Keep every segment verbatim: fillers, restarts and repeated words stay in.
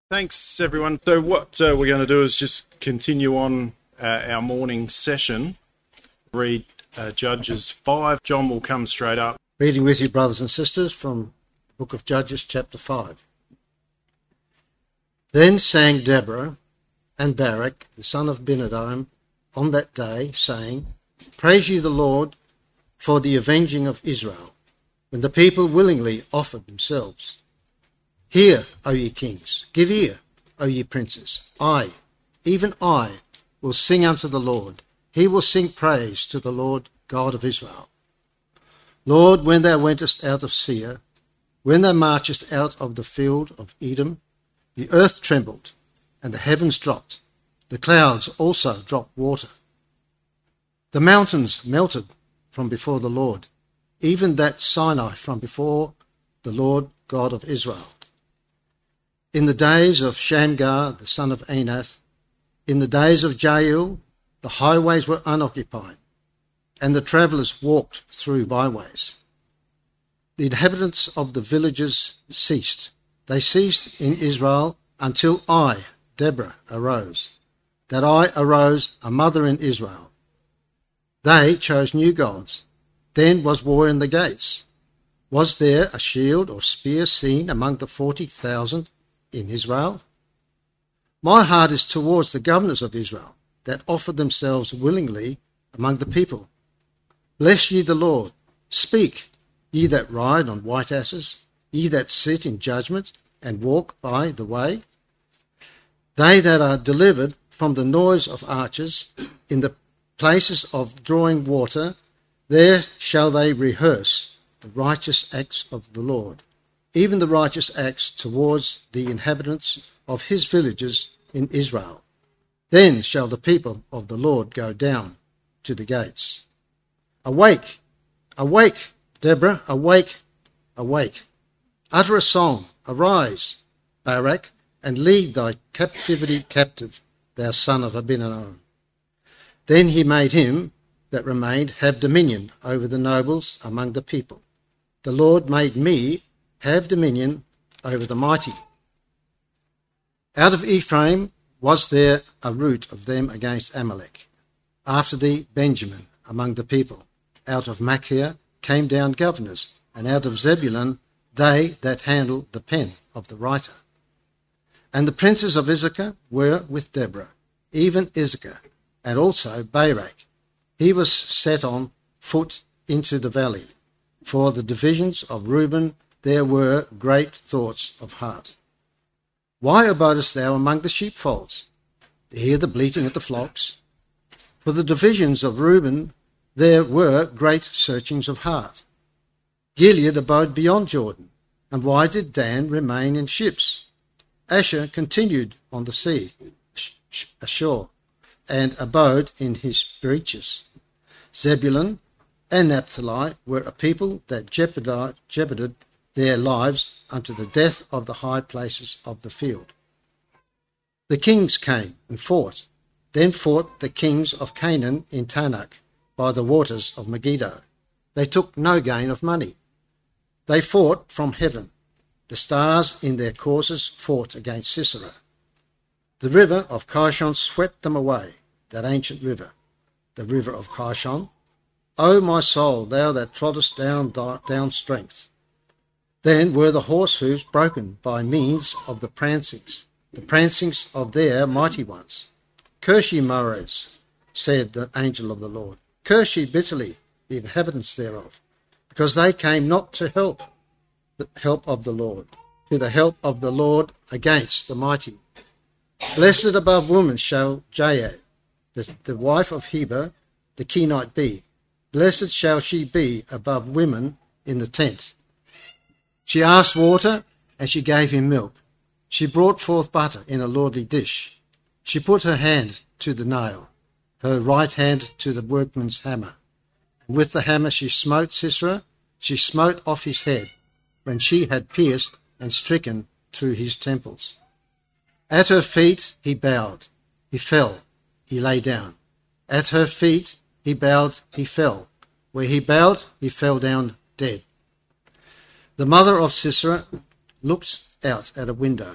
Thanks, everyone. So what uh, we're going to do is just continue on uh, our morning session. Read uh, Judges five. John will come straight up. Reading with you, brothers and sisters, from the book of Judges, chapter five. Then sang Deborah and Barak, the son of Abinadab, on that day, saying, Praise ye the Lord for the avenging of Israel, when the people willingly offered themselves. Hear, O ye kings, give ear, O ye princes. I, even I, will sing unto the Lord. He will sing praise to the Lord God of Israel. Lord, when thou wentest out of Seir, when thou marchest out of the field of Edom, the earth trembled, and the heavens dropped. The clouds also dropped water. The mountains melted from before the Lord, even that Sinai from before the Lord God of Israel. In the days of Shamgar, the son of Anath, in the days of Jael, the highways were unoccupied, and the travellers walked through byways. The inhabitants of the villages ceased. They ceased in Israel until I, Deborah, arose, that I arose a mother in Israel. They chose new gods. Then was war in the gates. Was there a shield or spear seen among the forty thousand in Israel? My heart is towards the governors of Israel, that offer themselves willingly among the people. Bless ye the Lord. Speak, ye that ride on white asses, ye that sit in judgment and walk by the way. They that are delivered from the noise of archers, in the places of drawing water, there shall they rehearse the righteous acts of the Lord, even the righteous acts towards the inhabitants of his villages in Israel. Then shall the people of the Lord go down to the gates. Awake, awake, Deborah, awake, awake. Utter a song, arise, Barak, and lead thy captivity captive, thou son of Abinadab. Then he made him that remained have dominion over the nobles among the people. The Lord made me have dominion over the mighty. Out of Ephraim was there a root of them against Amalek. After thee Benjamin among the people. Out of Machir came down governors, and out of Zebulun they that handled the pen of the writer. And the princes of Issachar were with Deborah, even Issachar, and also Barak. He was set on foot into the valley. For the divisions of Reuben there were great thoughts of heart. Why abidest thou among the sheepfolds, to hear the bleating of the flocks? For the divisions of Reuben there were great searchings of heart. Gilead abode beyond Jordan, and why did Dan remain in ships? Asher continued on the sea, ashore, and abode in his breaches. Zebulun and Naphtali were a people that jeoparded their lives unto the death of the high places of the field. The kings came and fought. Then fought the kings of Canaan in Tanakh by the waters of Megiddo. They took no gain of money. They fought from heaven. The stars in their courses fought against Sisera. The river of Kishon swept them away, that ancient river, the river of Kishon. O my soul, thou that troddest down, down strength. Then were the horse hooves broken by means of the prancings, the prancings of their mighty ones. Curse ye, Mores, said the angel of the Lord. Curse ye bitterly, the inhabitants thereof, because they came not to help the help of the Lord, to the help of the Lord against the mighty. Blessed above women shall Jael, the, the wife of Heber, the Kenite, be. Blessed shall she be above women in the tent. She asked water, and she gave him milk. She brought forth butter in a lordly dish. She put her hand to the nail, her right hand to the workman's hammer. And with the hammer she smote Sisera, she smote off his head, when she had pierced and stricken through his temples. At her feet he bowed, he fell, he lay down. At her feet he bowed, he fell. Where he bowed, he fell down dead. The mother of Sisera looked out at a window,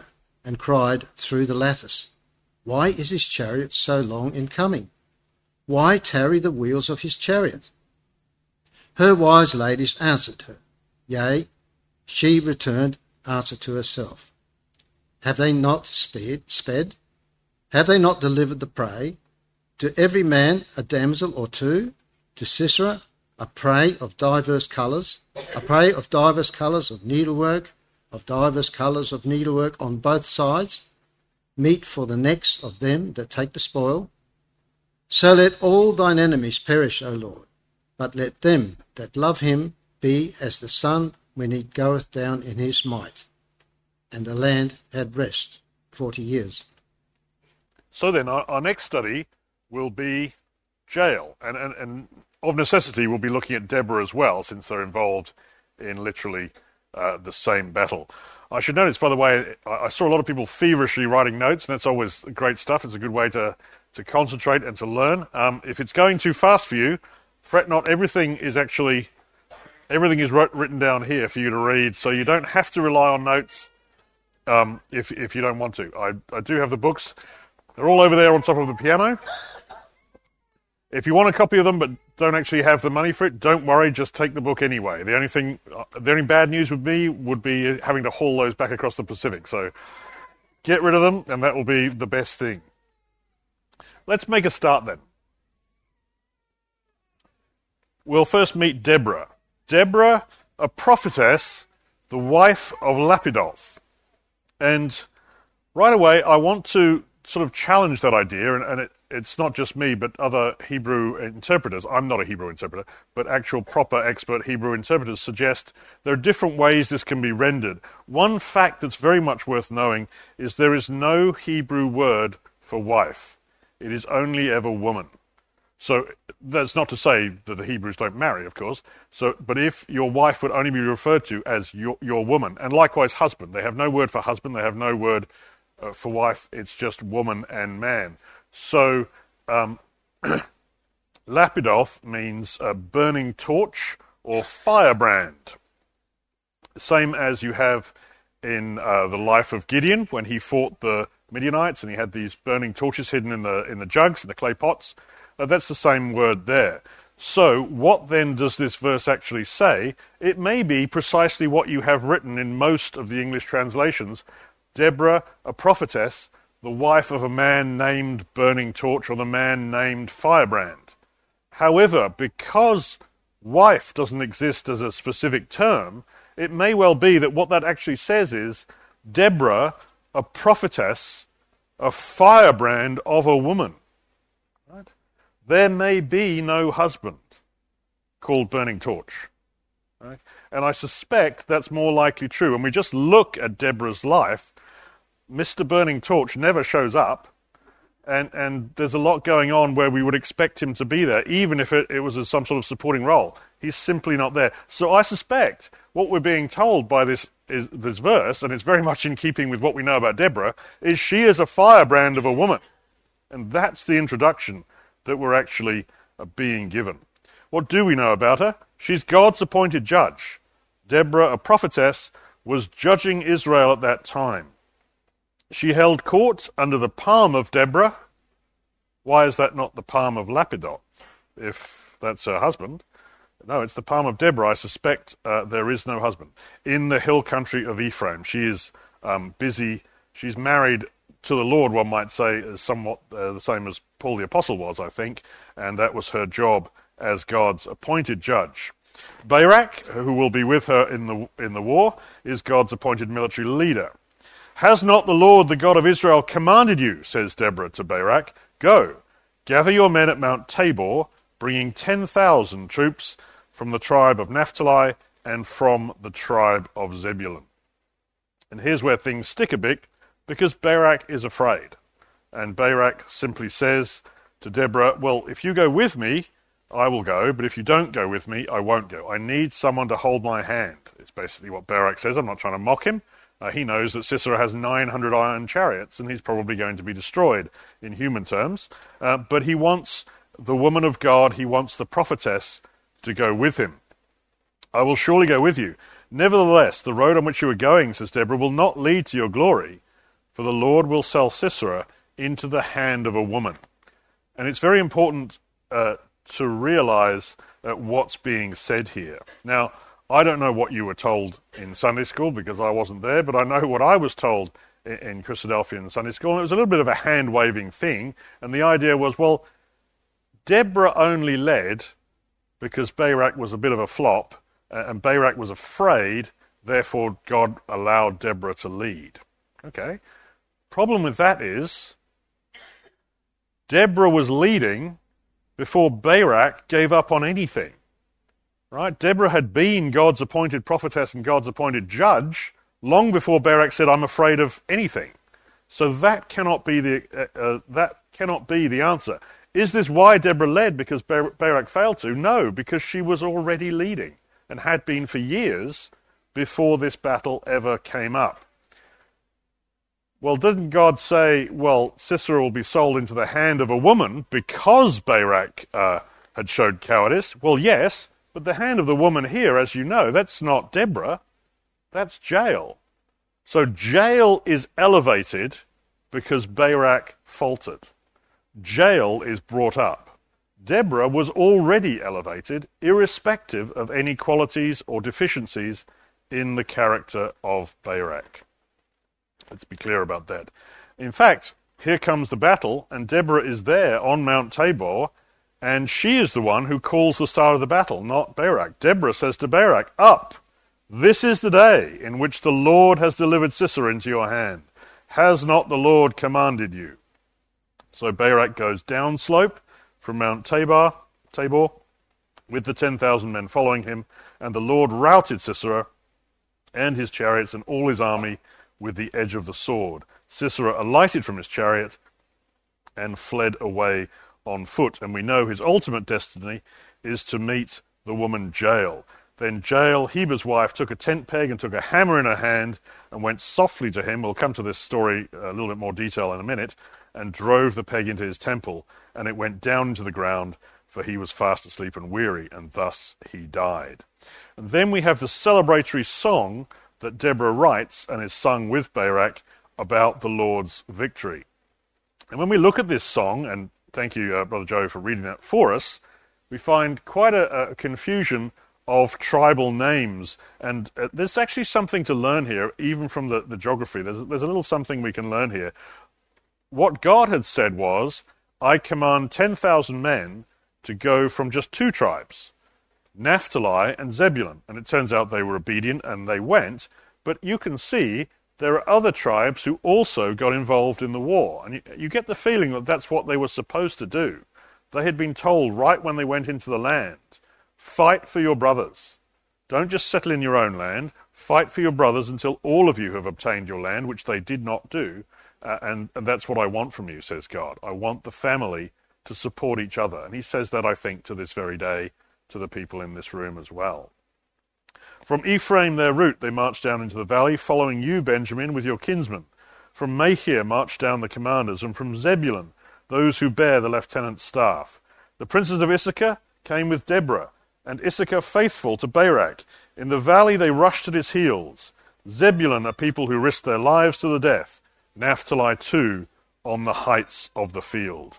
and cried through the lattice, Why is his chariot so long in coming? Why tarry the wheels of his chariot? Her wise ladies answered her, Yea, she returned answer to herself. Have they not sped? sped? Have they not delivered the prey? To every man a damsel or two? To Sisera a prey of divers colours, a prey of divers colours of needlework, of divers colours of needlework on both sides, meat for the necks of them that take the spoil? So let all thine enemies perish, O Lord, but let them that love him be as the sun when he goeth down in his might. And the land had rest forty years. So then, our, our next study will be Jael, and, and, and of necessity we'll be looking at Deborah as well, since they're involved in literally uh, the same battle. I should notice, by the way, I, I saw a lot of people feverishly writing notes, and that's always great stuff. It's a good way to, to concentrate and to learn. Um, if it's going too fast for you, fret not, everything is actually, everything is wrote, written down here for you to read, so you don't have to rely on notes um, if, if you don't want to. I, I do have the books. They're all over there on top of the piano. If you want a copy of them but don't actually have the money for it, don't worry, just take the book anyway. The only thing, the only bad news with me would be having to haul those back across the Pacific. So get rid of them, and that will be the best thing. Let's make a start then. We'll first meet Deborah. Deborah, a prophetess, the wife of Lapidoth. And right away, I want to sort of challenge that idea, and, and it, it's not just me, but other Hebrew interpreters. I'm not a Hebrew interpreter, but actual proper expert Hebrew interpreters suggest there are different ways this can be rendered. One fact that's very much worth knowing is there is no Hebrew word for wife. It is only ever woman. So that's not to say that the Hebrews don't marry, of course. So, but if your wife would only be referred to as your, your woman, and likewise husband, they have no word for husband, they have no word uh, for wife, it's just woman and man. So um, Lapidoth means a burning torch or firebrand. Same as you have in uh, the life of Gideon when he fought the Midianites and he had these burning torches hidden in the in the jugs, in the clay pots. Uh, that's the same word there. So what then does this verse actually say? It may be precisely what you have written in most of the English translations. Deborah, a prophetess, the wife of a man named Burning Torch or the man named Firebrand. However, because wife doesn't exist as a specific term, it may well be that what that actually says is Deborah, a prophetess, a firebrand of a woman. Right? There may be no husband called Burning Torch. Right? And I suspect that's more likely true. When we just look at Deborah's life, Mister Burning Torch never shows up, and, and there's a lot going on where we would expect him to be there, even if it, it was a, some sort of supporting role. He's simply not there. So I suspect what we're being told by this is this verse, and it's very much in keeping with what we know about Deborah, is she is a firebrand of a woman. And that's the introduction that we're actually uh, being given. What do we know about her? She's God's appointed judge. Deborah, a prophetess, was judging Israel at that time. She held court under the palm of Deborah. Why is that not the palm of Lapidoth, if that's her husband? No, it's the palm of Deborah. I suspect uh, there is no husband. In the hill country of Ephraim, she is um, busy. She's married to the Lord, one might say, is somewhat uh, the same as Paul the Apostle was, I think, and that was her job as God's appointed judge. Barak, who will be with her in the in the war, is God's appointed military leader. Has not the Lord, the God of Israel, commanded you, says Deborah to Barak, go, gather your men at Mount Tabor, bringing ten thousand troops from the tribe of Naphtali and from the tribe of Zebulun. And here's where things stick a bit, because Barak is afraid. And Barak simply says to Deborah, well, if you go with me, I will go, but if you don't go with me, I won't go. I need someone to hold my hand. It's basically what Barak says. I'm not trying to mock him. Uh, he knows that Sisera has nine hundred iron chariots, and he's probably going to be destroyed in human terms. Uh, but he wants the woman of God, he wants the prophetess to go with him. I will surely go with you. Nevertheless, the road on which you are going, says Deborah, will not lead to your glory, for the Lord will sell Sisera into the hand of a woman. And it's very important uh, to realize uh, what's being said here. Now, I don't know what you were told in Sunday school because I wasn't there, but I know what I was told in, in Christadelphian Sunday school, and it was a little bit of a hand-waving thing, and the idea was, well, Deborah only led because Barak was a bit of a flop, uh, and Barak was afraid, therefore God allowed Deborah to lead. Okay. Problem with that is, Deborah was leading before Barak gave up on anything. Right? Deborah had been God's appointed prophetess and God's appointed judge long before Barak said, "I'm afraid of anything." So that cannot be the uh, uh, that cannot be the answer. Is this why Deborah led because Bar- Barak failed to? No, because she was already leading and had been for years before this battle ever came up. Well, didn't God say, well, Sisera will be sold into the hand of a woman because Barak uh, had showed cowardice? Well, yes, but the hand of the woman here, as you know, that's not Deborah, that's Jael. So Jael is elevated because Barak faltered. Jael is brought up. Deborah was already elevated, irrespective of any qualities or deficiencies in the character of Barak. Let's be clear about that. In fact, here comes the battle, and Deborah is there on Mount Tabor, and she is the one who calls the start of the battle, not Barak. Deborah says to Barak, "Up! This is the day in which the Lord has delivered Sisera into your hand. Has not the Lord commanded you?" So Barak goes downslope from Mount Tabor, Tabor with the ten thousand men following him, and the Lord routed Sisera and his chariots and all his army with the edge of the sword. Sisera alighted from his chariot and fled away on foot. And we know his ultimate destiny is to meet the woman Jael. Then Jael, Heber's wife, took a tent peg and took a hammer in her hand and went softly to him. We'll come to this story a little bit more detail in a minute, and drove the peg into his temple, and it went down into the ground, for he was fast asleep and weary, and thus he died. And then we have the celebratory song that Deborah writes and is sung with Barak about the Lord's victory. And when we look at this song, and thank you, uh, Brother Joe, for reading that for us, we find quite a, a confusion of tribal names. And uh, there's actually something to learn here, even from the, the geography. There's, there's a little something we can learn here. What God had said was, I command ten thousand men to go from just two tribes, Naphtali and Zebulun. And it turns out they were obedient and they went. But you can see there are other tribes who also got involved in the war. And you, you get the feeling that that's what they were supposed to do. They had been told right when they went into the land, fight for your brothers. Don't just settle in your own land. Fight for your brothers until all of you have obtained your land, which they did not do. Uh, and, and that's what I want from you, says God. I want the family to support each other. And he says that, I think, to this very day, to the people in this room as well. From Ephraim, their route, they marched down into the valley, following you, Benjamin, with your kinsmen. From Machir marched down the commanders, and from Zebulun, those who bear the lieutenant's staff. The princes of Issachar came with Deborah, and Issachar faithful to Barak. In the valley they rushed at his heels. Zebulun, a people who risked their lives to the death. Naphtali, too, on the heights of the field.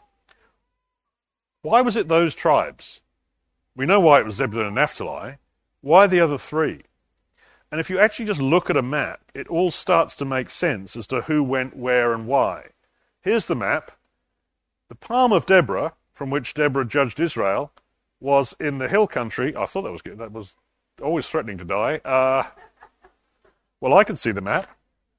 Why was it those tribes? We know why it was Zebulun and Naphtali. Why the other three? And if you actually just look at a map, it all starts to make sense as to who went where and why. Here's the map. The palm of Deborah, from which Deborah judged Israel, was in the hill country. I thought that was good. That was always threatening to die. Uh, well, I can see the map.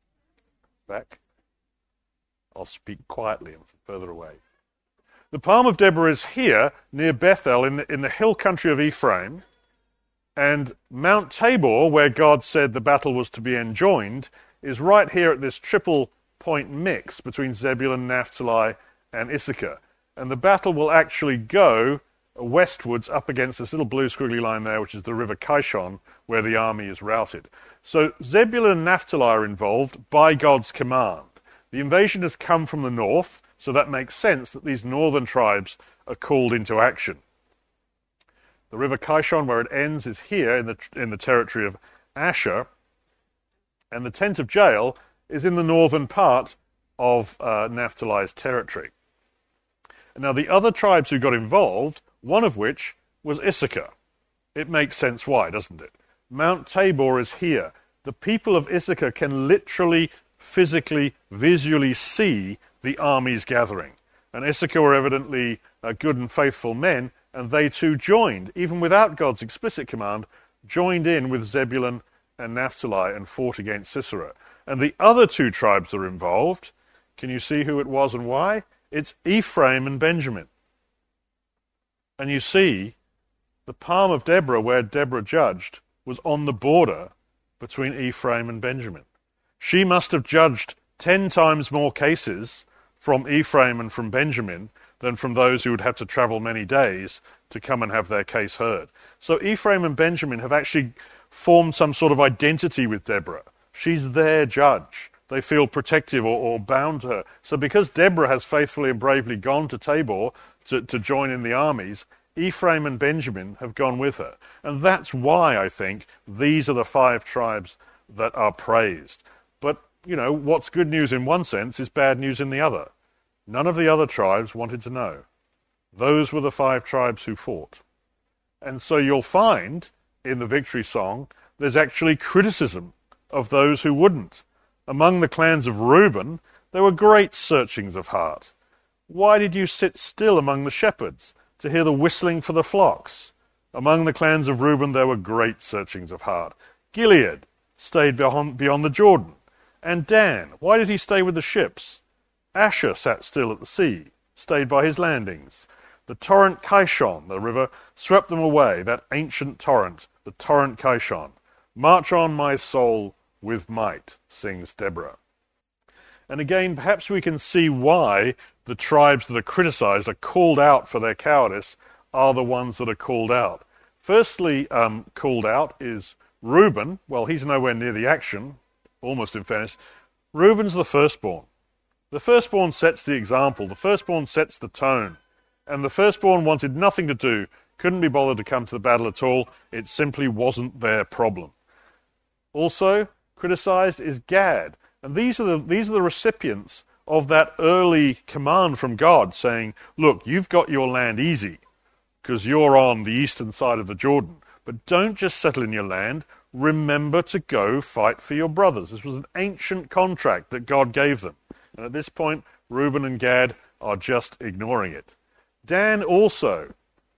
Back. I'll speak quietly and further away. The palm of Deborah is here, near Bethel, in the, in the hill country of Ephraim. And Mount Tabor, where God said the battle was to be enjoined, is right here at this triple point mix between Zebulun, Naphtali, and Issachar. And the battle will actually go westwards up against this little blue squiggly line there, which is the river Kishon, where the army is routed. So Zebulun and Naphtali are involved by God's command. The invasion has come from the north, so that makes sense that these northern tribes are called into action. The river Kishon, where it ends, is here in the in the territory of Asher, and the tent of Jael is in the northern part of uh, Naphtali's territory. Now, the other tribes who got involved, one of which was Issachar. It makes sense why, doesn't it? Mount Tabor is here. The people of Issachar can literally, physically, visually see the armies gathering. And Issachar were evidently uh, good and faithful men, and they too joined, even without God's explicit command, joined in with Zebulun and Naphtali and fought against Sisera. And the other two tribes that are involved, can you see who it was and why? It's Ephraim and Benjamin. And you see, the palm of Deborah, where Deborah judged, was on the border between Ephraim and Benjamin. She must have judged ten times more cases from Ephraim and from Benjamin than from those who would have to travel many days to come and have their case heard. So Ephraim and Benjamin have actually formed some sort of identity with Deborah. She's their judge. They feel protective or, or bound to her. So because Deborah has faithfully and bravely gone to Tabor to, to join in the armies, Ephraim and Benjamin have gone with her. And that's why I think these are the five tribes that are praised. But, you know, what's good news in one sense is bad news in the other. None of the other tribes wanted to know. Those were the five tribes who fought. And so you'll find in the victory song there's actually criticism of those who wouldn't. Among the clans of Reuben, there were great searchings of heart. Why did you sit still among the shepherds to hear the whistling for the flocks? Among the clans of Reuben, there were great searchings of heart. Gilead stayed beyond, beyond the Jordan. And Dan, why did he stay with the ships? Asher sat still at the sea, stayed by his landings. The torrent Kishon, the river, swept them away, that ancient torrent, the torrent Kishon. March on, my soul, with might, sings Deborah. And again, perhaps we can see why the tribes that are criticized, are called out for their cowardice, are the ones that are called out. Firstly, um, called out is Reuben. Well, he's nowhere near the action, almost in fairness. Reuben's the firstborn. The firstborn sets the example. The firstborn sets the tone. And the firstborn wanted nothing to do, couldn't be bothered to come to the battle at all. It simply wasn't their problem. Also criticized is Gad. And these are the, these are the recipients of that early command from God saying, look, you've got your land easy because you're on the eastern side of the Jordan. But don't just settle in your land. Remember to go fight for your brothers. This was an ancient contract that God gave them. And at this point, Reuben and Gad are just ignoring it. Dan also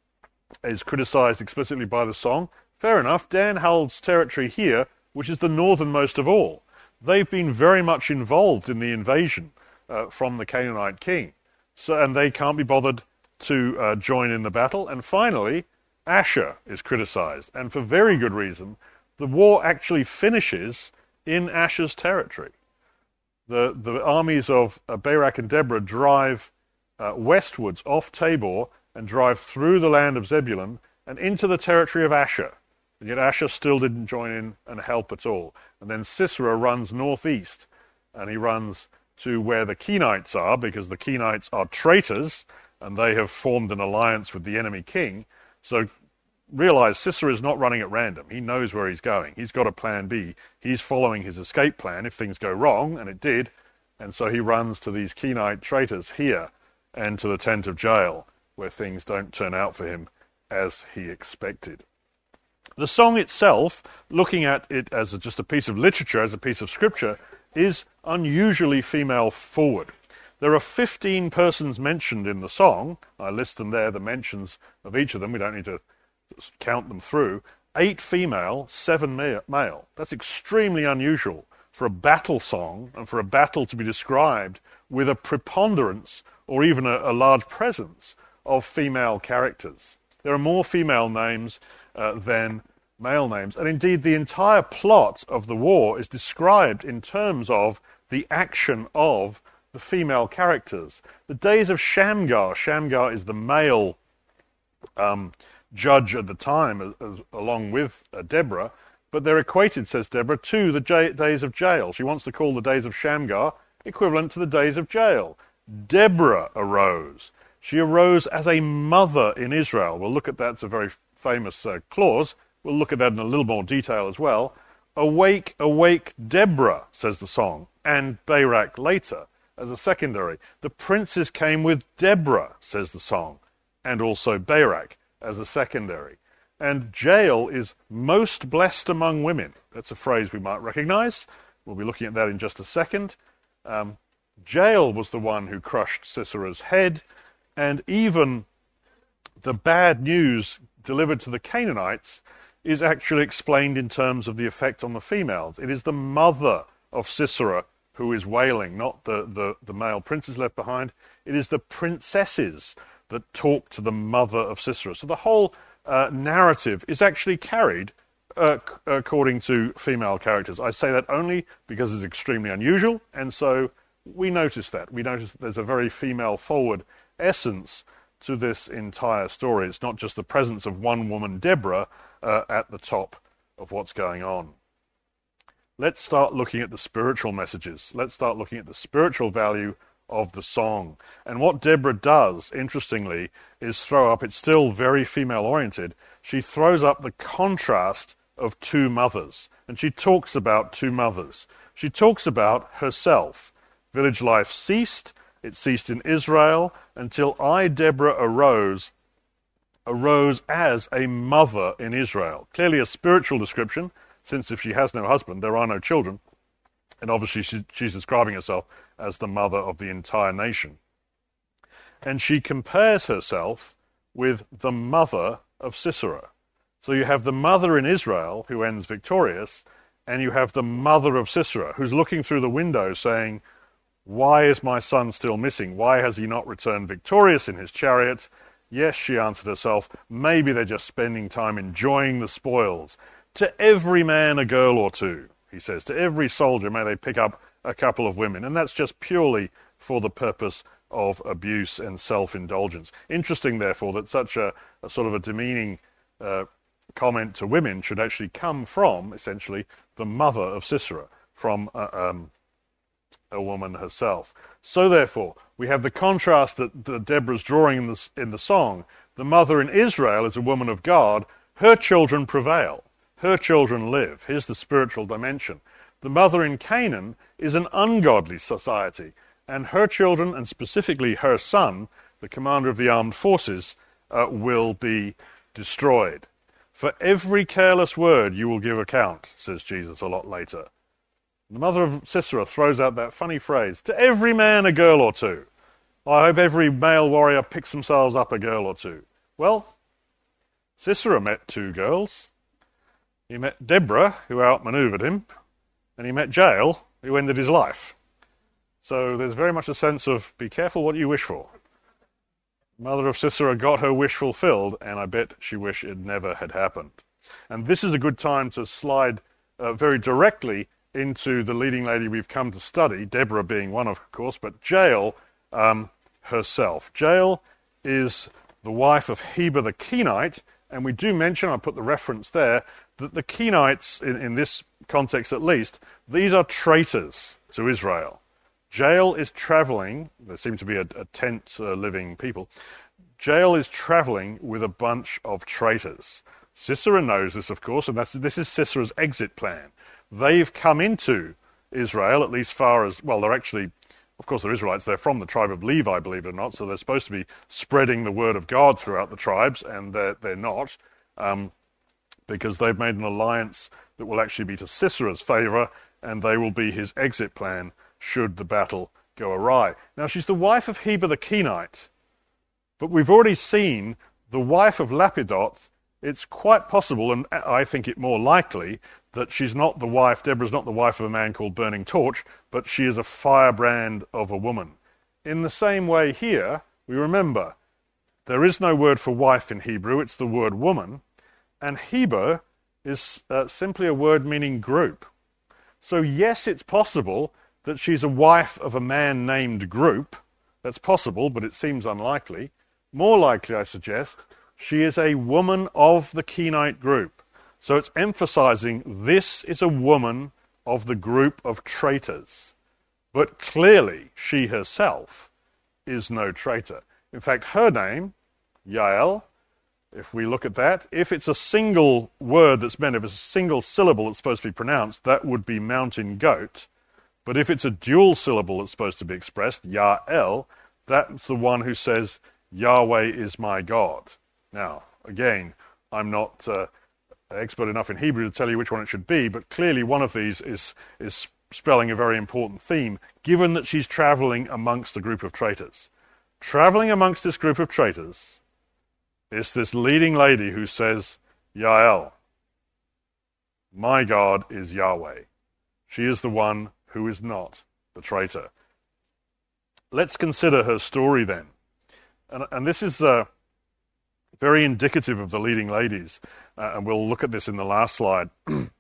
is criticized explicitly by the song. Fair enough, Dan holds territory here, which is the northernmost of all. They've been very much involved in the invasion uh, from the Canaanite king. So, and they can't be bothered to uh, join in the battle. And finally, Asher is criticized. And for very good reason. The war actually finishes in Asher's territory. The, the armies of uh, Barak and Deborah drive uh, westwards off Tabor and drive through the land of Zebulun and into the territory of Asher. And yet Asher still didn't join in and help at all. And then Sisera runs northeast, and he runs to where the Kenites are, because the Kenites are traitors, and they have formed an alliance with the enemy king. So realize Sisera is not running at random. He knows where he's going. He's got a plan B. He's following his escape plan if things go wrong, and it did. And so he runs to these Kenite traitors here and to the tent of Jael, where things don't turn out for him as he expected. The song itself, looking at it as a, just a piece of literature, as a piece of scripture, is unusually female forward. There are fifteen persons mentioned in the song. I list them there, the mentions of each of them. We don't need to count them through. Eight female, seven male. That's extremely unusual for a battle song and for a battle to be described with a preponderance or even a, a large presence of female characters. There are more female names uh, than male names. And indeed, the entire plot of the war is described in terms of the action of the female characters. The days of Shamgar. Shamgar is the male um, judge at the time, as, as, along with uh, Deborah, but they're equated, says Deborah, to the j- days of Jael. She wants to call the days of Shamgar equivalent to the days of Jael. Deborah arose. She arose as a mother in Israel. We'll look at that. It's a very famous uh, clause. We'll look at that in a little more detail as well. Awake, awake, Deborah, says the song, and Barak later. as a secondary. The princes came with Deborah, says the song, and also Barak as a secondary. And Jael is most blessed among women. That's a phrase we might recognize. We'll be looking at that in just a second. Um, Jael was the one who crushed Sisera's head, and even the bad news delivered to the Canaanites is actually explained in terms of the effect on the females. It is the mother of Sisera who is wailing, not the, the, the male princes left behind. It is the princesses that talk to the mother of Sisera. So the whole uh, narrative is actually carried uh, c- according to female characters. I say that only because it's extremely unusual, and so we notice that. We notice that there's a very female-forward essence to this entire story. It's not just the presence of one woman, Deborah, uh, at the top of what's going on. Let's start looking at the spiritual messages. Let's start looking at the spiritual value of the song. And what Deborah does, interestingly, is throw up, it's still very female-oriented, she throws up the contrast of two mothers. And she talks about two mothers. She talks about herself. Village life ceased. It ceased in Israel until I, Deborah, arose, arose as a mother in Israel. Clearly a spiritual description, since if she has no husband, there are no children. And obviously she, she's describing herself as the mother of the entire nation. And she compares herself with the mother of Sisera. So you have the mother in Israel, who ends victorious, and you have the mother of Sisera, who's looking through the window saying, why is my son still missing? Why has he not returned victorious in his chariot? Yes, she answered herself, maybe they're just spending time enjoying the spoils. To every man a girl or two, he says. To every soldier may they pick up a couple of women. And that's just purely for the purpose of abuse and self-indulgence. Interesting, therefore, that such a, a sort of a demeaning uh, comment to women should actually come from, essentially, the mother of Sisera, from uh, um, a woman herself. So, therefore, we have the contrast that, that Deborah's drawing in the, in the song. The mother in Israel is a woman of God. Her children prevail. Her children live. Here's the spiritual dimension. The mother in Canaan is an ungodly society, and her children, and specifically her son, the commander of the armed forces, uh, will be destroyed. For every careless word you will give account, says Jesus a lot later. The mother of Sisera throws out that funny phrase, to every man a girl or two. I hope every male warrior picks themselves up a girl or two. Well, Sisera met two girls. He met Deborah, who outmaneuvered him, and he met Jael, who ended his life. So there's very much a sense of, be careful what you wish for. Mother of Sisera got her wish fulfilled, and I bet she wished it never had happened. And this is a good time to slide uh, very directly into the leading lady we've come to study, Deborah being one, of course, but Jael um, herself. Jael is the wife of Heber the Kenite, and we do mention, I put the reference there, that the Kenites, in, in this context at least, these are traitors to Israel. Jael is traveling, there seem to be a, a tent-living uh, people, Jael is traveling with a bunch of traitors. Sisera knows this, of course, and that's, this is Sisera's exit plan. They've come into Israel, at least far as, well, they're actually, of course, they're Israelites. They're from the tribe of Levi, believe it or not, so they're supposed to be spreading the word of God throughout the tribes, and they're, they're not, um, because they've made an alliance that will actually be to Sisera's favor, and they will be his exit plan should the battle go awry. Now, she's the wife of Heber the Kenite, but we've already seen the wife of Lapidoth. It's quite possible, and I think it more likely, that she's not the wife, Deborah's not the wife of a man called Burning Torch, but she is a firebrand of a woman. In the same way here, we remember, there is no word for wife in Hebrew, it's the word woman, and Heber is uh, simply a word meaning group. So yes, it's possible that she's a wife of a man named Group. That's possible, but it seems unlikely. More likely, I suggest, she is a woman of the Kenite group. So it's emphasizing this is a woman of the group of traitors. But clearly, she herself is no traitor. In fact, her name, Yael, if we look at that, if it's a single word that's meant, if it's a single syllable that's supposed to be pronounced, that would be mountain goat. But if it's a dual syllable that's supposed to be expressed, Ya'el, that's the one who says, Yahweh is my God. Now, again, I'm not uh, expert enough in Hebrew to tell you which one it should be, but clearly one of these is, is spelling a very important theme, given that she's traveling amongst a group of traitors. Traveling amongst this group of traitors is this leading lady who says, Ya'el, my God is Yahweh. She is the one who is not the traitor. Let's consider her story then. And, and this is uh, very indicative of the leading ladies, uh, and we'll look at this in the last slide,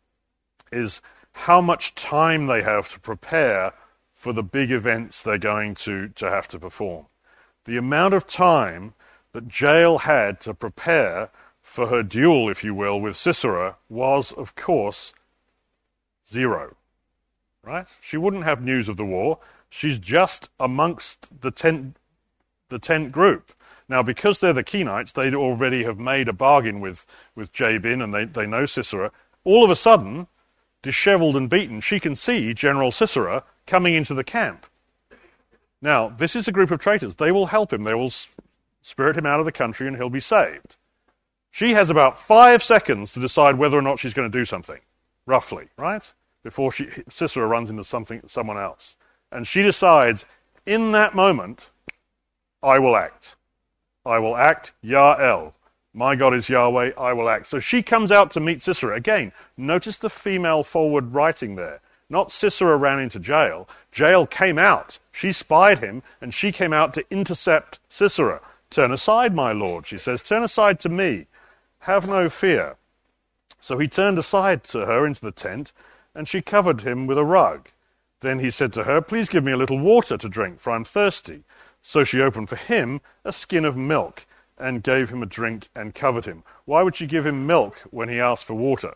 is how much time they have to prepare for the big events they're going to, to have to perform. The amount of time that Jael had to prepare for her duel, if you will, with Sisera was, of course, zero. Right? She wouldn't have news of the war. She's just amongst the tent, the tent group. Now, because they're the Kenites, they already have made a bargain with, with Jabin, and they, they know Sisera. All of a sudden, disheveled and beaten, she can see General Sisera coming into the camp. Now, this is a group of traitors. They will help him. They will spirit him out of the country, and he'll be saved. She has about five seconds to decide whether or not she's going to do something, roughly, right? Before she, Sisera runs into something, someone else. And she decides, in that moment, I will act. I will act, Ya'el. My God is Yahweh, I will act. So she comes out to meet Sisera. Again, notice the female forward writing there. Not Sisera ran into Jael. Jael came out. She spied him, and she came out to intercept Sisera. Turn aside, my lord, she says. Turn aside to me. Have no fear. So he turned aside to her into the tent, and she covered him with a rug. Then he said to her, please give me a little water to drink, for I'm thirsty. So she opened for him a skin of milk, and gave him a drink and covered him. Why would she give him milk when he asked for water?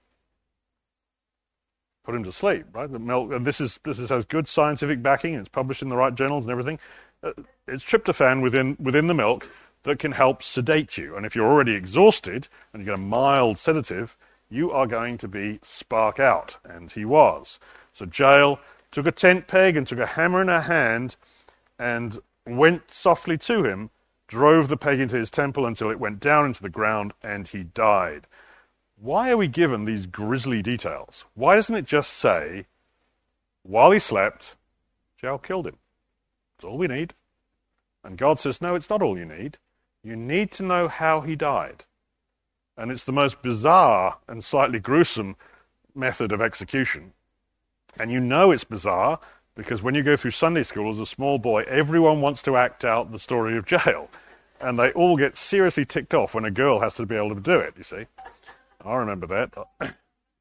Put him to sleep, right? The milk, and this is this is, has good scientific backing, and it's published in the right journals and everything. Uh, it's tryptophan within within the milk that can help sedate you. And if you're already exhausted and you get a mild sedative, you are going to be spark out. And he was. So Jael took a tent peg and took a hammer in her hand and went softly to him, drove the peg into his temple until it went down into the ground, and he died. Why are we given these grisly details? Why doesn't it just say, while he slept, Jael killed him? That's all we need. And God says, no, it's not all you need. You need to know how he died. And it's the most bizarre and slightly gruesome method of execution. And you know it's bizarre because when you go through Sunday school as a small boy, everyone wants to act out the story of Jael. And they all get seriously ticked off when a girl has to be able to do it, you see. I remember that.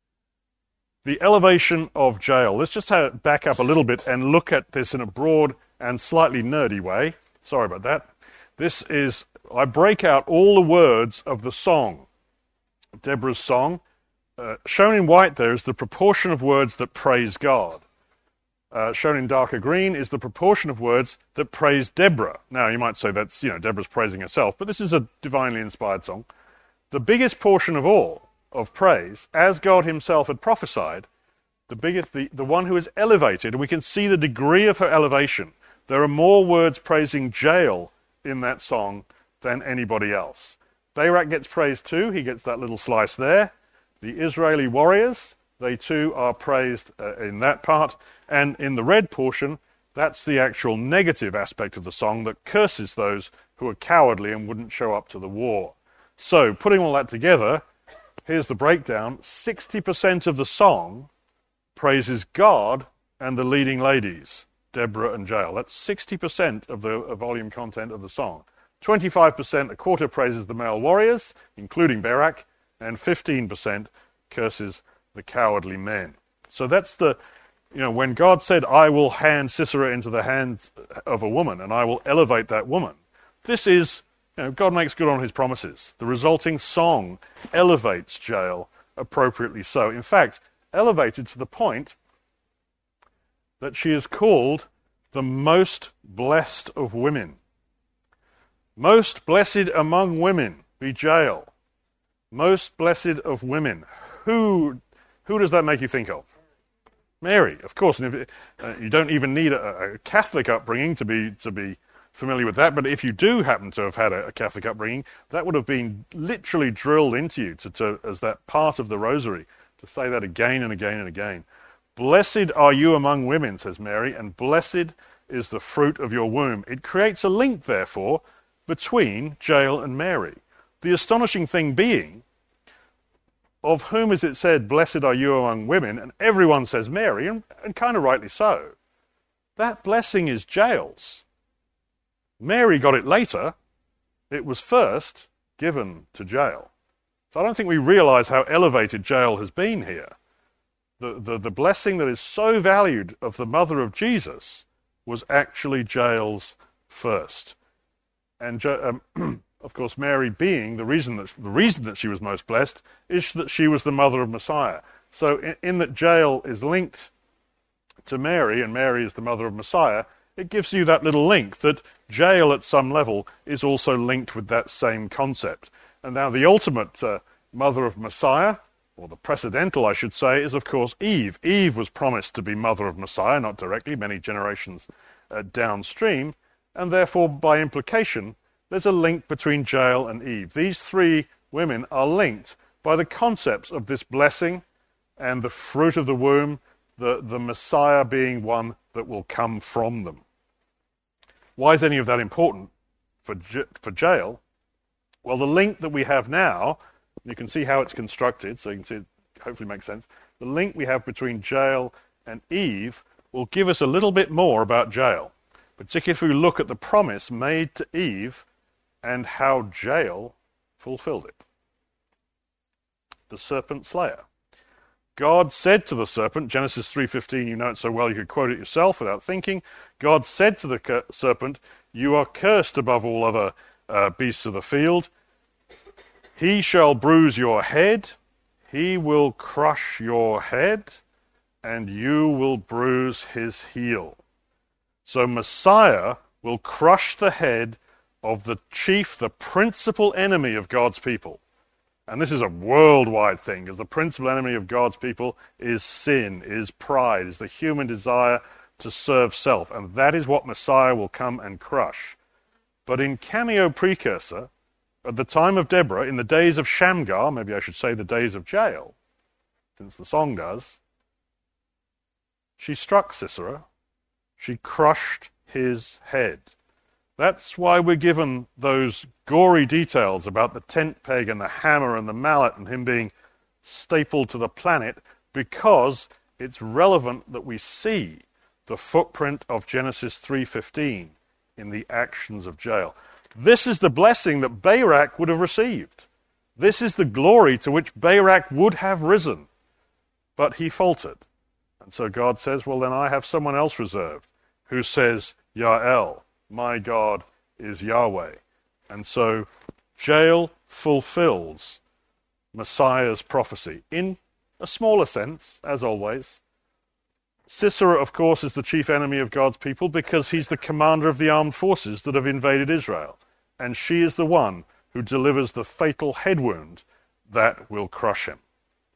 The elevation of Jael. Let's just have it back up a little bit and look at this in a broad and slightly nerdy way. Sorry about that. This is, I break out all the words of the song, Deborah's song. Uh, shown in white there is the proportion of words that praise God. Uh, shown in darker green is the proportion of words that praise Deborah. Now, you might say that's, you know, Deborah's praising herself, but this is a divinely inspired song. The biggest portion of all of praise, as God himself had prophesied, the biggest, the, the one who is elevated, and we can see the degree of her elevation. There are more words praising Jael in that song than anybody else. Barak gets praised too. He gets that little slice there. The Israeli warriors, they too are praised uh, in that part. And in the red portion, that's the actual negative aspect of the song that curses those who are cowardly and wouldn't show up to the war. So, putting all that together, here's the breakdown. sixty percent of the song praises God and the leading ladies, Deborah and Jael. That's sixty percent of the uh, volume content of the song. twenty-five percent, a quarter, praises the male warriors, including Barak, and fifteen percent curses the cowardly men. So that's the, you know, when God said, I will hand Sisera into the hands of a woman, and I will elevate that woman, this is, you know, God makes good on his promises. The resulting song elevates Jael appropriately so. In fact, elevated to the point that she is called the most blessed of women. Most blessed among women be Jael. Most blessed of women. Who, who does that make you think of? Mary, of course. And if it, uh, you don't even need a, a Catholic upbringing to be to be familiar with that. But if you do happen to have had a, a Catholic upbringing, that would have been literally drilled into you to, to as that part of the Rosary, to say that again and again and again. Blessed are you among women, says Mary, and blessed is the fruit of your womb. It creates a link, therefore, between Jael and Mary. The astonishing thing being, of whom is it said, blessed are you among women, and everyone says Mary, and, and kind of rightly so. That blessing is Jael's. Mary got it later. It was first given to Jael. So I don't think we realize how elevated Jael has been here. The, the, the blessing that is so valued of the mother of Jesus was actually Jael's first. And um, of course, Mary being the reason that the reason that she was most blessed is that she was the mother of Messiah. So in, in that Jael is linked to Mary, and Mary is the mother of Messiah, it gives you that little link that Jael at some level is also linked with that same concept. And now the ultimate uh, mother of Messiah, or the precedental, I should say, is of course Eve. Eve was promised to be mother of Messiah, not directly, many generations uh, downstream, and therefore, by implication, there's a link between Jael and Eve. These three women are linked by the concepts of this blessing and the fruit of the womb, the, the Messiah being one that will come from them. Why is any of that important for, J- for Jael? Well, the link that we have now, you can see how it's constructed, so you can see it hopefully makes sense. The link we have between Jael and Eve will give us a little bit more about Jael, particularly if we look at the promise made to Eve and how Jael fulfilled it. The serpent slayer. God said to the serpent, Genesis three fifteen, you know it so well you could quote it yourself without thinking. God said to the cur- serpent, you are cursed above all other uh, beasts of the field. He shall bruise your head, he will crush your head, and you will bruise his heel. So Messiah will crush the head of the chief, the principal enemy of God's people. And this is a worldwide thing, because the principal enemy of God's people is sin, is pride, is the human desire to serve self. And that is what Messiah will come and crush. But in cameo precursor, at the time of Deborah, in the days of Shamgar, maybe I should say the days of Jael, since the song does, she struck Sisera. She crushed his head. That's why we're given those gory details about the tent peg and the hammer and the mallet and him being stapled to the planet, because it's relevant that we see the footprint of Genesis three fifteen in the actions of Jael. This is the blessing that Barak would have received. This is the glory to which Barak would have risen. But he faltered. And so God says, well, then I have someone else reserved who says, Yael, my God is Yahweh. And so Jael fulfills Messiah's prophecy in a smaller sense, as always. Sisera, of course, is the chief enemy of God's people because he's the commander of the armed forces that have invaded Israel. And she is the one who delivers the fatal head wound that will crush him.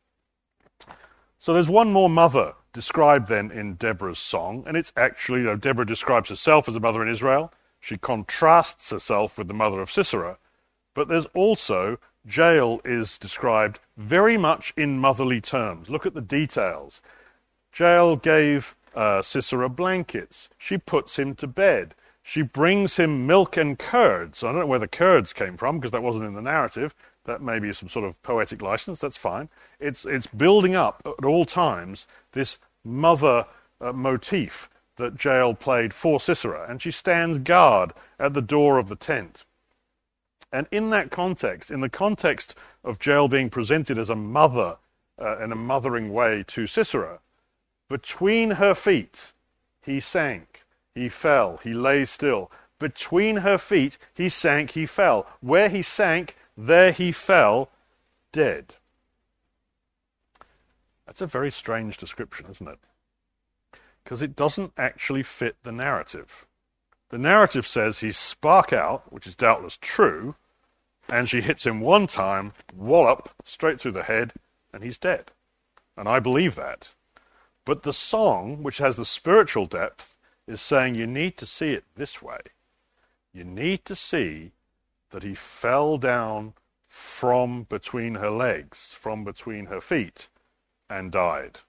So there's one more mother described then in Deborah's song, and it's actually, you know, Deborah describes herself as a mother in Israel. She contrasts herself with the mother of Sisera. But there's also, Jael is described very much in motherly terms. Look at the details. Jael gave uh, Sisera blankets. She puts him to bed. She brings him milk and curds. I don't know where the curds came from, because that wasn't in the narrative. That may be some sort of poetic license. That's fine. It's it's building up at all times this mother uh, motif that Jael played for Sisera, and she stands guard at the door of the tent. And in that context, in the context of Jael being presented as a mother uh, in a mothering way to Sisera, between her feet he sank, he fell, he lay still. Between her feet he sank, he fell. Where he sank, there he fell, dead. That's a very strange description, isn't it? Because it doesn't actually fit the narrative. The narrative says he spark out, which is doubtless true, and she hits him one time, wallop, straight through the head, and he's dead. And I believe that. But the song, which has the spiritual depth, is saying you need to see it this way. You need to see that he fell down from between her legs, from between her feet, and died.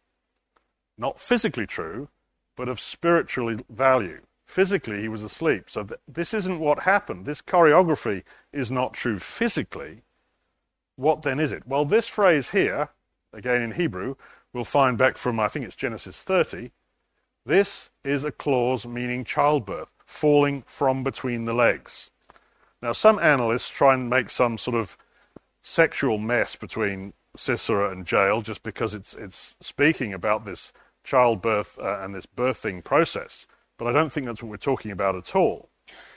Not physically true, but of spiritual value. Physically, he was asleep. So th- this isn't what happened. This choreography is not true physically. What then is it? Well, this phrase here, again in Hebrew, we'll find back from, I think it's Genesis thirty. This is a clause meaning childbirth, falling from between the legs. Now, some analysts try and make some sort of sexual mess between Sisera and Jael just because it's it's speaking about this childbirth uh, and this birthing process. But I don't think that's what we're talking about at all.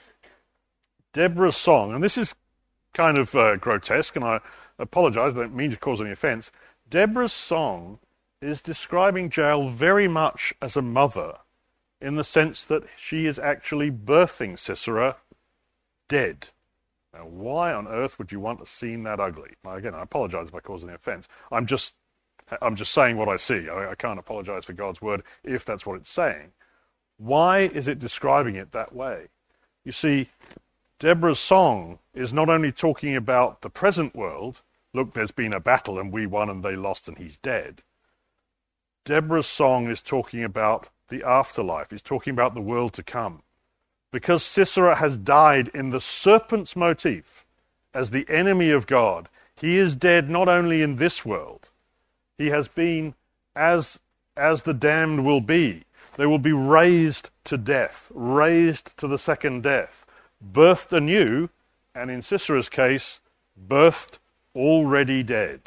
Deborah's song, and this is kind of uh, grotesque, and I apologize, I don't mean to cause any offense. Deborah's song is describing Jael very much as a mother, in the sense that she is actually birthing Sisera dead. Now, why on earth would you want a scene that ugly? Now, again, I apologize if I cause any offense. I'm just, I'm just saying what I see. I, I can't apologize for God's word if that's what it's saying. Why is it describing it that way? You see, Deborah's song is not only talking about the present world, look, there's been a battle and we won and they lost and he's dead. Deborah's song is talking about the afterlife. It's talking about the world to come. Because Sisera has died in the serpent's motif as the enemy of God, he is dead not only in this world, he has been as, as the damned will be. They will be raised to death, raised to the second death, birthed anew, and in Sisera's case, birthed already dead.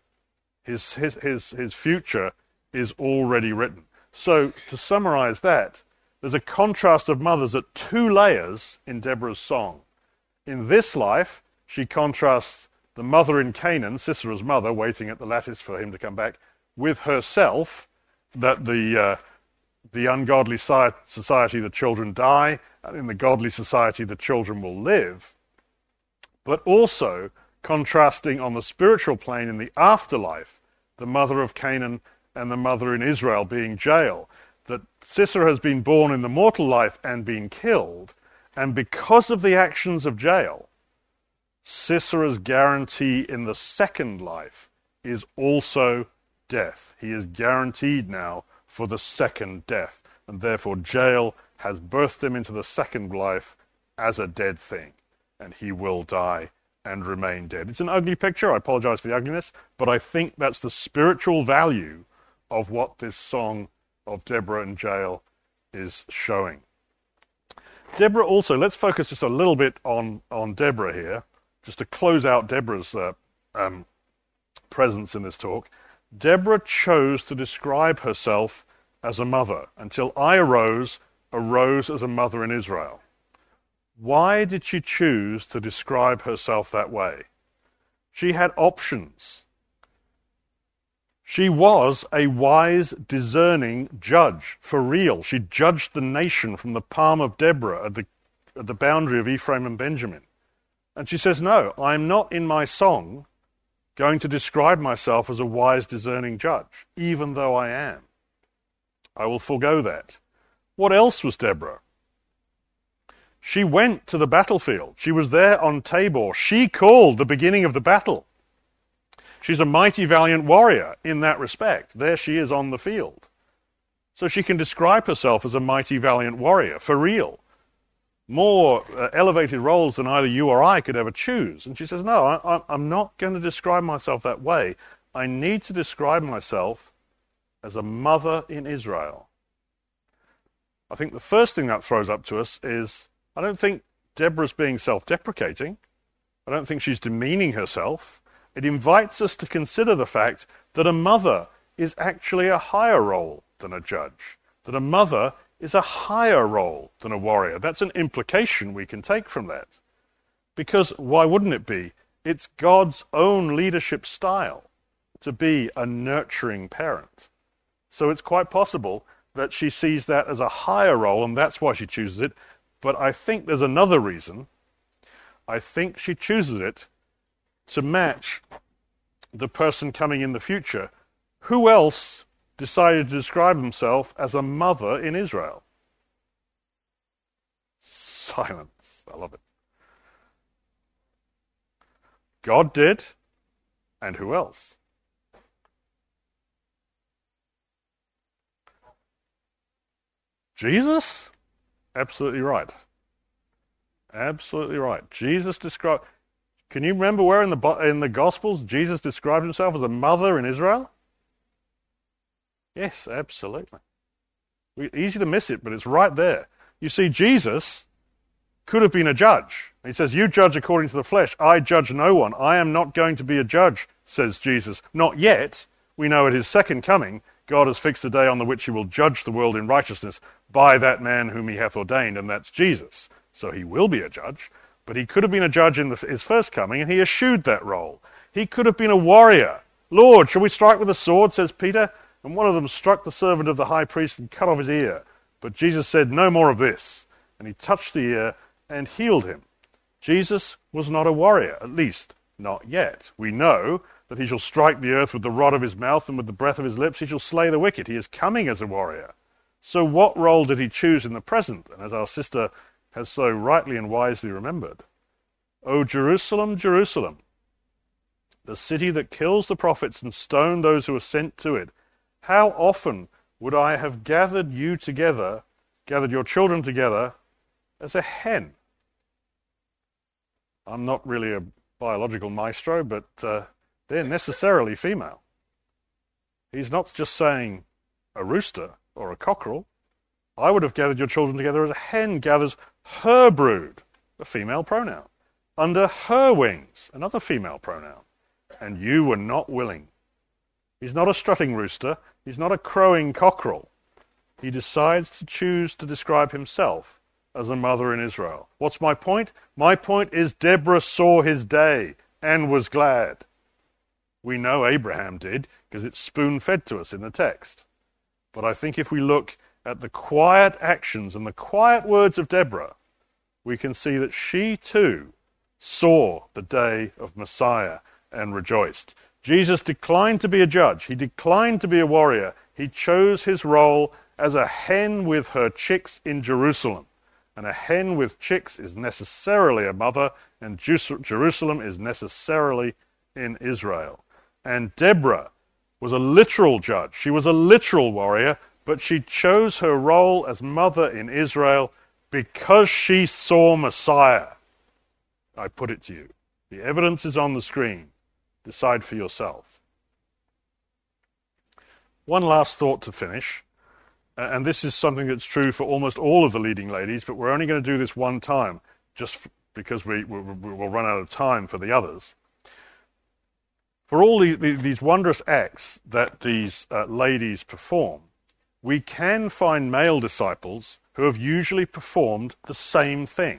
His, his, his, his future is already written. So, to summarize that, there's a contrast of mothers at two layers in Deborah's song. In this life, she contrasts the mother in Canaan, Sisera's mother, waiting at the lattice for him to come back, with herself, that the uh, the ungodly society, the children die, and in the godly society, the children will live. But also contrasting on the spiritual plane in the afterlife, the mother of Canaan and the mother in Israel being Jael, that Sisera has been born in the mortal life and been killed, and because of the actions of Jael, Sisera's guarantee in the second life is also death. He is guaranteed now for the second death, and therefore Jael has birthed him into the second life as a dead thing, and he will die and remain dead. It's an ugly picture, I apologize for the ugliness, but I think that's the spiritual value of what this song of Deborah and Jael is showing. Deborah also, let's focus just a little bit on, on Deborah here, just to close out Deborah's uh, um, presence in this talk. Deborah chose to describe herself as a mother. Until I arose, arose as a mother in Israel. Why did she choose to describe herself that way? She had options. She was a wise, discerning judge, for real. She judged the nation from the palm of Deborah at the, at the boundary of Ephraim and Benjamin. And she says, no, I'm not in my song going to describe myself as a wise, discerning judge, even though I am. I will forego that. What else was Deborah? She went to the battlefield. She was there on Tabor. She called the beginning of the battle. She's a mighty, valiant warrior in that respect. There she is on the field. So she can describe herself as a mighty, valiant warrior, for real. More uh, elevated roles than either you or I could ever choose. And she says, no, I, I'm not going to describe myself that way. I need to describe myself as a mother in Israel. I think the first thing that throws up to us is, I don't think Deborah's being self-deprecating. I don't think she's demeaning herself. It invites us to consider the fact that a mother is actually a higher role than a judge, that a mother is a higher role than a warrior. That's an implication we can take from that. Because why wouldn't it be? It's God's own leadership style to be a nurturing parent. So it's quite possible that she sees that as a higher role, and that's why she chooses it. But I think there's another reason. I think she chooses it to match the person coming in the future. Who else decided to describe himself as a mother in Israel? Silence. I love it. God did, and who else? Jesus? Absolutely right. Absolutely right. Jesus described... Can you remember where in the in the Gospels Jesus described himself as a mother in Israel? Yes, absolutely. Easy to miss it, but it's right there. You see, Jesus could have been a judge. He says, you judge according to the flesh. I judge no one. I am not going to be a judge, says Jesus. Not yet. We know at his second coming, God has fixed a day on the which he will judge the world in righteousness by that man whom he hath ordained, and that's Jesus. So he will be a judge. But he could have been a judge in the, his first coming, and he eschewed that role. He could have been a warrior. Lord, shall we strike with a sword, says Peter? And one of them struck the servant of the high priest and cut off his ear. But Jesus said, no more of this. And he touched the ear and healed him. Jesus was not a warrior, at least not yet. We know that he shall strike the earth with the rod of his mouth, and with the breath of his lips he shall slay the wicked. He is coming as a warrior. So what role did he choose in the present? And as our sister has so rightly and wisely remembered, O Jerusalem, Jerusalem, the city that kills the prophets and stoned those who are sent to it, how often would I have gathered you together, gathered your children together, as a hen? I'm not really a biological maestro, but uh, they're necessarily female. He's not just saying a rooster or a cockerel. I would have gathered your children together as a hen gathers her brood, a female pronoun, under her wings, another female pronoun. And you were not willing. He's not a strutting rooster. He's not a crowing cockerel. He decides to choose to describe himself as a mother in Israel. What's my point? My point is Deborah saw his day and was glad. We know Abraham did because it's spoon-fed to us in the text. But I think if we look at the quiet actions and the quiet words of Deborah, we can see that she too saw the day of Messiah and rejoiced. Jesus declined to be a judge. He declined to be a warrior. He chose his role as a hen with her chicks in Jerusalem. And a hen with chicks is necessarily a mother, and Jerusalem is necessarily in Israel. And Deborah was a literal judge. She was a literal warrior, but she chose her role as mother in Israel because she saw Messiah. I put it to you. The evidence is on the screen. Decide for yourself. One last thought to finish, and this is something that's true for almost all of the leading ladies, but we're only going to do this one time, just because we, we, we'll run out of time for the others. For all the, the, these wondrous acts that these uh, ladies perform, we can find male disciples who have usually performed the same thing.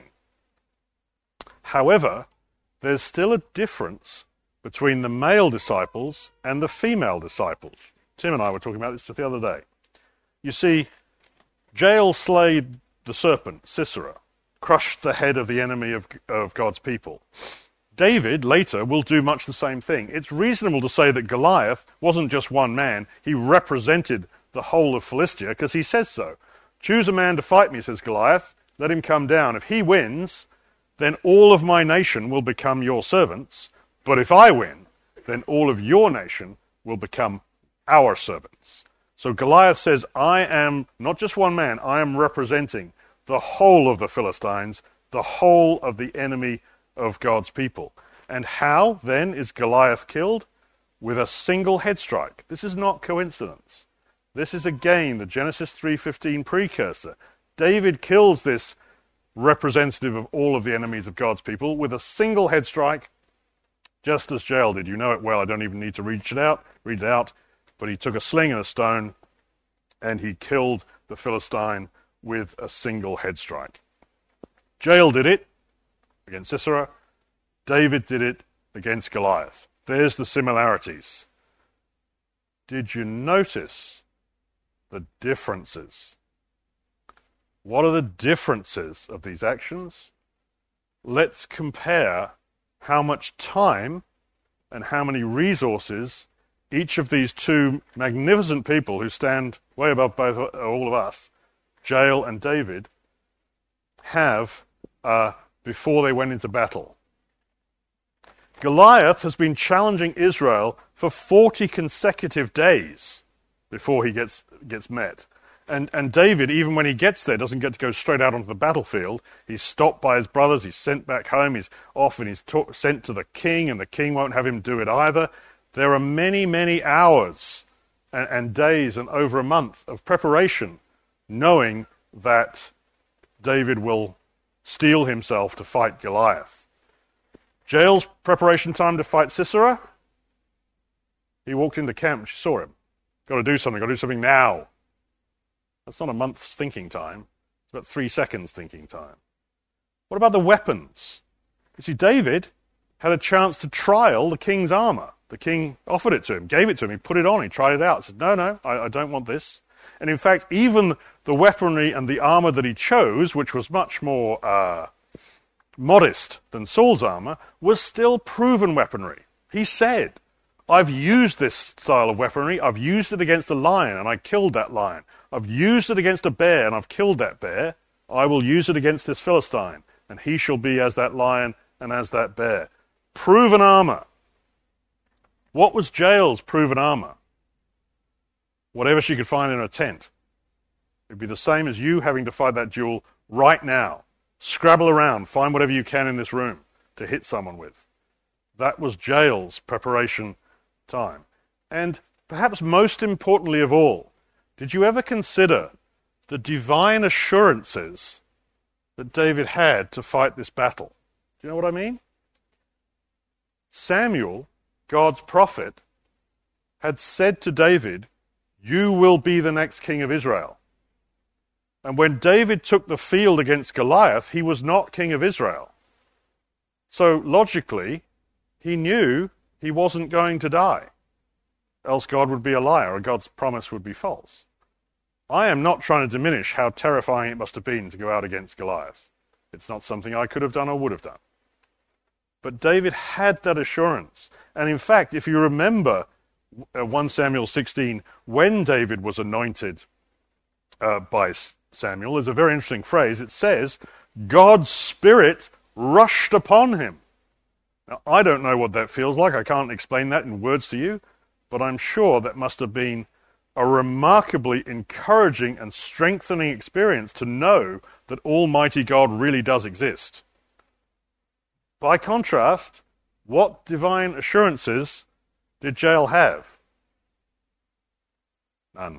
However, there's still a difference between the male disciples and the female disciples. Tim and I were talking about this just the other day. You see, Jael slayed the serpent, Sisera, crushed the head of the enemy of, of God's people. David, later, will do much the same thing. It's reasonable to say that Goliath wasn't just one man. He represented the whole of Philistia because he says so. Choose a man to fight me, says Goliath. Let him come down. If he wins, then all of my nation will become your servants. But if I win, then all of your nation will become our servants. So Goliath says, I am not just one man, I am representing the whole of the Philistines, the whole of the enemy of God's people. And how, then, is Goliath killed? With a single head strike. This is not coincidence. This is again the Genesis three fifteen precursor. David kills this representative of all of the enemies of God's people with a single head strike, just as Jael did. You know it well. I don't even need to read it out. Read it out. But he took a sling and a stone, and he killed the Philistine with a single head strike. Jael did it against Sisera. David did it against Goliath. There's the similarities. Did you notice the differences? What are the differences of these actions? Let's compare how much time and how many resources each of these two magnificent people who stand way above both all of us, Jael and David, have uh, before they went into battle. Goliath has been challenging Israel for forty consecutive days before he gets gets met. And, and David, even when he gets there, doesn't get to go straight out onto the battlefield. He's stopped by his brothers, he's sent back home, he's off and he's ta- sent to the king, and the king won't have him do it either. There are many, many hours and, and days and over a month of preparation, knowing that David will steel himself to fight Goliath. Jael's preparation time to fight Sisera, he walked into camp and she saw him. Got to do something, got to do something now. That's not a month's thinking time. It's about three seconds thinking time. What about the weapons? You see, David had a chance to trial the king's armor. The king offered it to him, gave it to him, he put it on, he tried it out, said, no, no, I, I don't want this. And in fact, even the weaponry and the armor that he chose, which was much more uh, modest than Saul's armor, was still proven weaponry. He said, I've used this style of weaponry, I've used it against a lion and I killed that lion. I've used it against a bear and I've killed that bear. I will use it against this Philistine, and he shall be as that lion and as that bear. Proven armor. What was Jael's proven armor? Whatever she could find in her tent. It'd be the same as you having to fight that duel right now. Scrabble around, find whatever you can in this room to hit someone with. That was Jael's preparation time. And perhaps most importantly of all, did you ever consider the divine assurances that David had to fight this battle? Do you know what I mean? Samuel, God's prophet, had said to David, you will be the next king of Israel. And when David took the field against Goliath, he was not king of Israel. So logically, he knew he wasn't going to die. Else God would be a liar, or God's promise would be false. I am not trying to diminish how terrifying it must have been to go out against Goliath. It's not something I could have done or would have done. But David had that assurance. And in fact, if you remember First Samuel sixteen, when David was anointed uh, by Samuel, there's a very interesting phrase. It says, God's Spirit rushed upon him. Now, I don't know what that feels like. I can't explain that in words to you. But I'm sure that must have been a remarkably encouraging and strengthening experience to know that Almighty God really does exist. By contrast, what divine assurances did Jael have? None.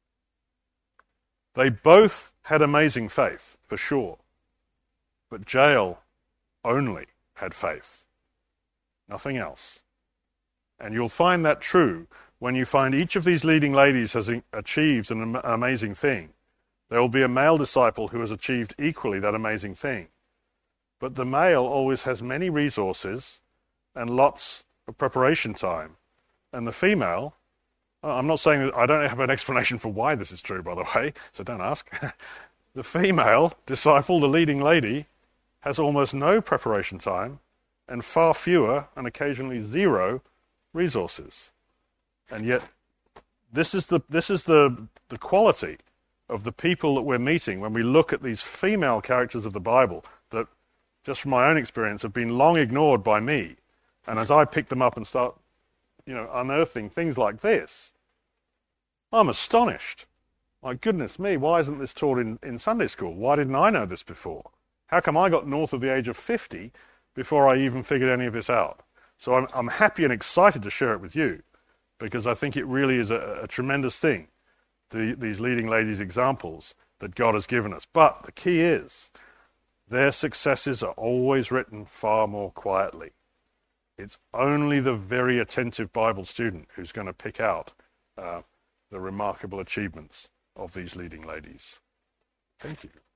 They both had amazing faith, for sure. But Jael only had faith. Nothing else. And you'll find that true when you find each of these leading ladies has achieved an amazing thing. There will be a male disciple who has achieved equally that amazing thing. But the male always has many resources and lots of preparation time. And the female, I'm not saying that I don't have an explanation for why this is true, by the way, so don't ask. The female disciple, the leading lady, has almost no preparation time and far fewer, and occasionally zero, resources. And yet, this is the this is the the quality of the people that we're meeting when we look at these female characters of the Bible that, just from my own experience, have been long ignored by me. And as I pick them up and start, you know, unearthing things like this, I'm astonished. My goodness me, why isn't this taught in, in Sunday school? Why didn't I know this before? How come I got north of the age of fifty before I even figured any of this out? So I'm, I'm happy and excited to share it with you, because I think it really is a, a tremendous thing, the, these leading ladies' examples that God has given us. But the key is, their successes are always written far more quietly. It's only the very attentive Bible student who's going to pick out uh, the remarkable achievements of these leading ladies. Thank you.